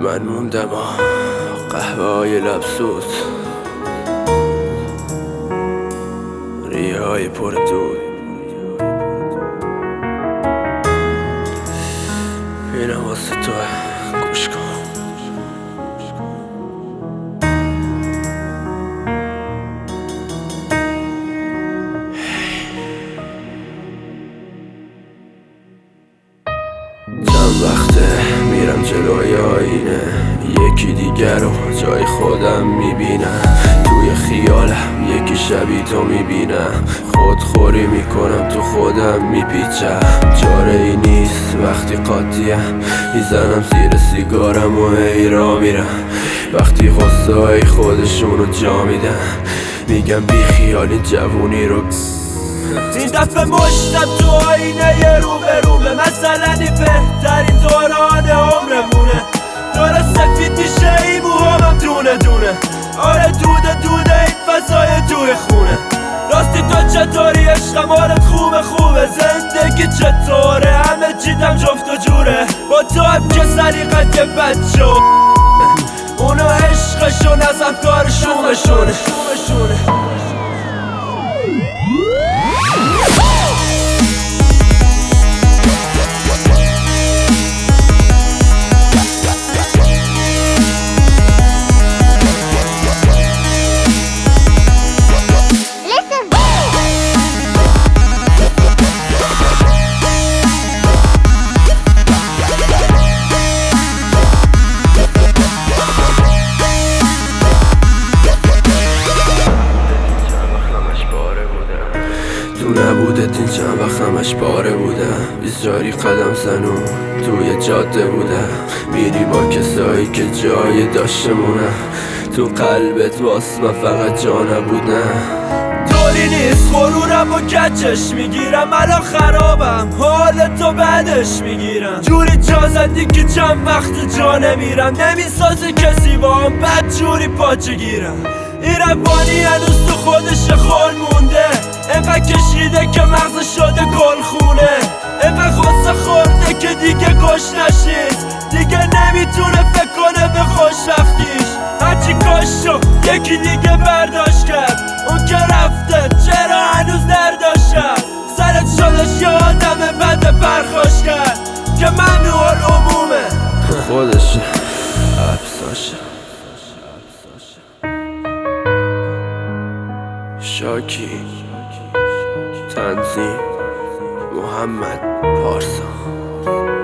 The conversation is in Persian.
من موندم قهوه های لبسوز، ریه های پر دود. اینم واسه تو، گوش کن. چند وقته میرم جلوی آینه، یکی دیگر رو جای خودم میبینم. توی خیالم یکی شبیه تو میبینم، خودخوری میکنم تو خودم میپیچم. چاره ای نیست وقتی قاطیم، میزنم زیر سیگارم و هی را میرم. وقتی غصه های خودشونو جا میدن، میگم بی خیالی جوونی رو. این دفعه مشتم تو آینه رو به رومه، مثلا این بهترین دوران عمرمونه. داره سفید میشه این موهامم دونه دونه، آره دوده این فضای توی خونه. راستی تو چطوری عشقم؟ حالت خوبه زندگی چطوره؟ همه چیتم جفت و جوره، با تو هم که سلیقت یه بچه اونا عشقشون از افکار شومشونه. تو نبودت این چند وقت همش پاره بودم، 20 قدم زنون توی جاده بودم. میری با کسایی که جای داشتمونم، تو قلبت واس من فقط جا نبودم. طوری نیست غرورم و کچش میگیرم، الان خرابم حالتو بعدش میگیرم. جوری جا زدی که چند وقت جا نمیرم، نمیسازه کسی با هم بد جوری پاچه گیرم. این روانی هنوز تو خودش خول مونده، اینقدر کشیده که مغز شده گل خونه. اینقدر غصه خورده که دیگه گشنش نیست، دیگه نمیتونه فکر کنه به خوشبختیش. هرچی کاش شو یکی دیگه برداشت کرد، اون که رفته چرا هنوز درداشت؟ سرت شدش یه آدم بد برخوش کرد که ممنوع العمومه. خودشه افساشه شاکی، تنظیم محمد پارسا.